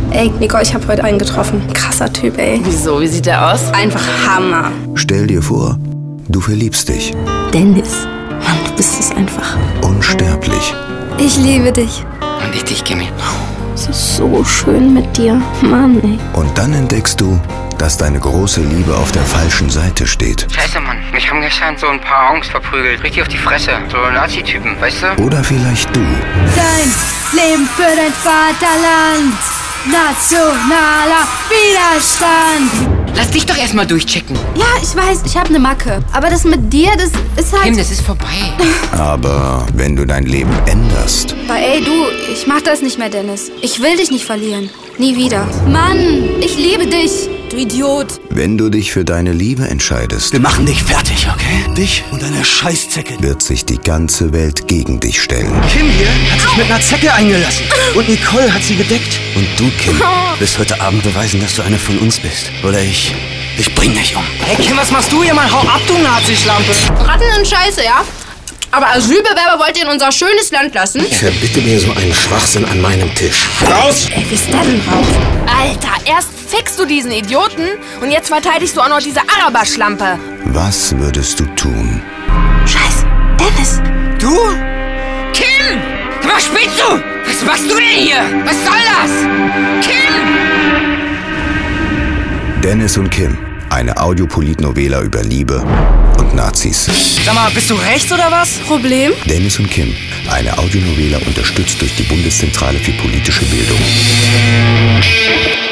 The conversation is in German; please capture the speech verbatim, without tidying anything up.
Ey, Nicole, ich habe heute einen getroffen. Krasser Typ, ey. Wieso? Wie sieht der aus? Einfach Hammer. Stell dir vor, du verliebst dich. Dennis, Mann, du bist es einfach. Unsterblich. Ich liebe dich. Und ich dich, Kimi. Es ist so schön mit dir. Mann, ey. Und dann entdeckst du, dass deine große Liebe auf der falschen Seite steht. Scheiße, Mann. Mich haben gestern so ein paar Honks verprügelt. Richtig auf die Fresse. So Nazi-Typen, weißt du? Oder vielleicht du. Dein Leben für dein Vaterland. Nationaler Widerstand. Lass dich doch erstmal durchchecken. Ja, ich weiß, ich habe eine Macke. Aber das mit dir, das ist halt... Kim, das ist vorbei. Aber wenn du dein Leben änderst, Aber ey, du, ich mach das nicht mehr, Dennis. Ich will dich nicht verlieren. Nie wieder. Mann, ich liebe dich, du Idiot. wenn du dich für deine Liebe entscheidest, Wir machen dich fertig, okay? Dich und deine Scheißzecke. wird sich die ganze Welt gegen dich stellen. Kim hier hat sich mit einer Zecke eingelassen. Und Nicole hat sie gedeckt. Und du, Kim, wirst heute Abend beweisen, dass du eine von uns bist. Oder ich... Ich bring dich um. Hey Kim, was machst du hier, Mann? Hau ab, du Nazi-Schlampe. Ratten und Scheiße, ja? Aber Asylbewerber wollt ihr in unser schönes Land lassen? Verbitte mir so einen Schwachsinn an meinem Tisch. Raus! Ey, wie ist der denn drauf? Alter, erst fickst du diesen Idioten und jetzt verteidigst du auch noch diese Araberschlampe. Was würdest du tun? Scheiße, Dennis. Du? Kim! Was spielst du? Was machst du denn hier? Was soll das? Kim! Dennis und Kim, eine Audiopolit-Novela über Liebe und Nazis. Sag mal, bist du rechts oder was? Problem? Dennis und Kim, eine Audionovela unterstützt durch die Bundeszentrale für politische Bildung.